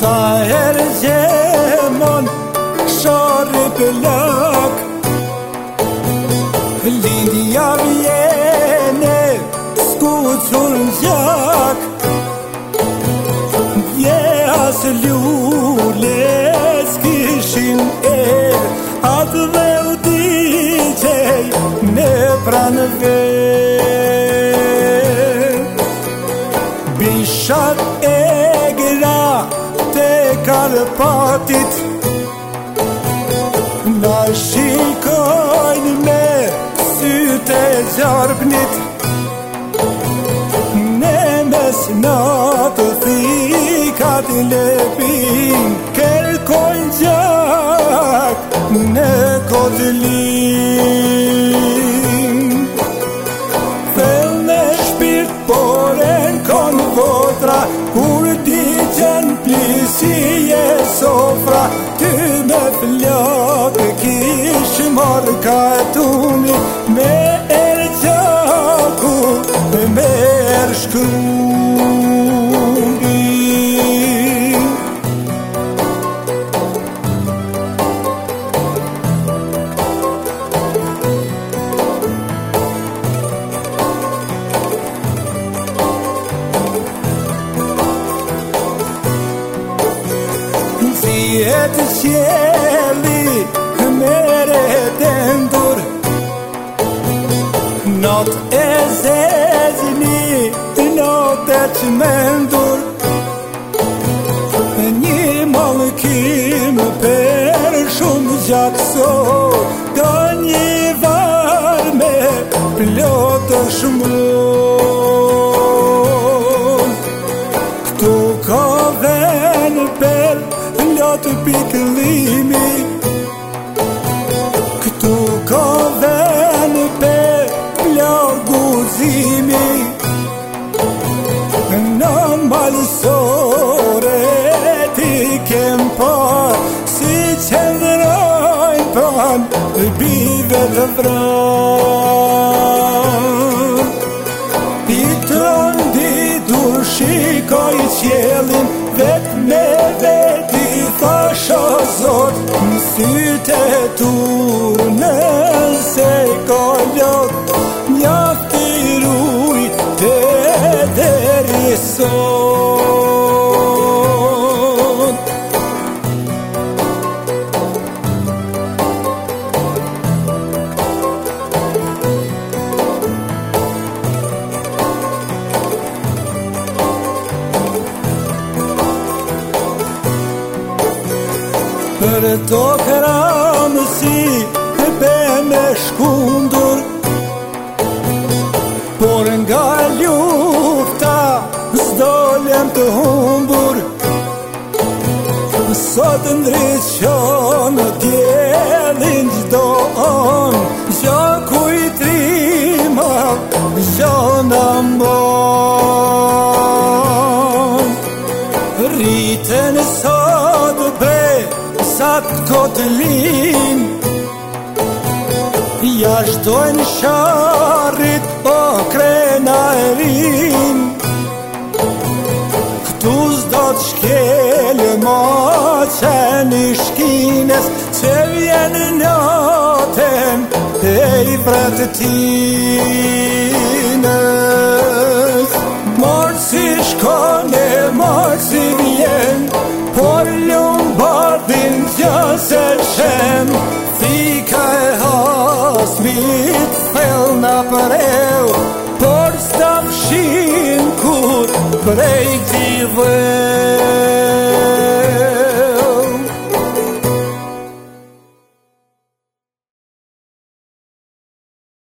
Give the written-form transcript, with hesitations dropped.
Sa herë gjemon shari pëllak, lindja vjene skuqur në gjak. As lule s'kishin atë dhe u diqej në pranë vet. Bishat e gra te Karpatit na shikojnë me sytë e gjarpnit. Ne mes natë thikat lepin kërkojnë gjak në kotlin. Thell në shpirt por e n'kon votra, kur ti qen plisi e sofra. Ty me flak kish marrë katuni, me ergjaku me shkrubi. Zihet qeli mere dendur, not e zezni notë që mendur. Një mallkim për shumë gjakso, ka një varme plotë shmon. Këtu ka ven për plotë pikëllimi, këtu ka ven për plot guzimi. Në malsore ti kem par, si qëndrojnë pran bive të vran. I tronditur shikoj qelin, vet me veti thash o Zot, në sytë e tu nëse ka lot, mjaft i ruj te deri sot. Për to kramësi be me shkundur, por nga lufta s'dolem të humbur. Sot ndriqon djelin gjdo on, gjaku i trima gjona mbon. Rritën sot bresat kotlin, jashtojnë sharrit o krena e rin. Këtu s'do t'shkelë ma qeni shkines, që vjenë naten e i fratëtinës. Marë si shkone, marë si vjen, por Lombardin gjase shem. Thika e hasmit thell na përeu, por s'ta fshin kur prej t'i dhe.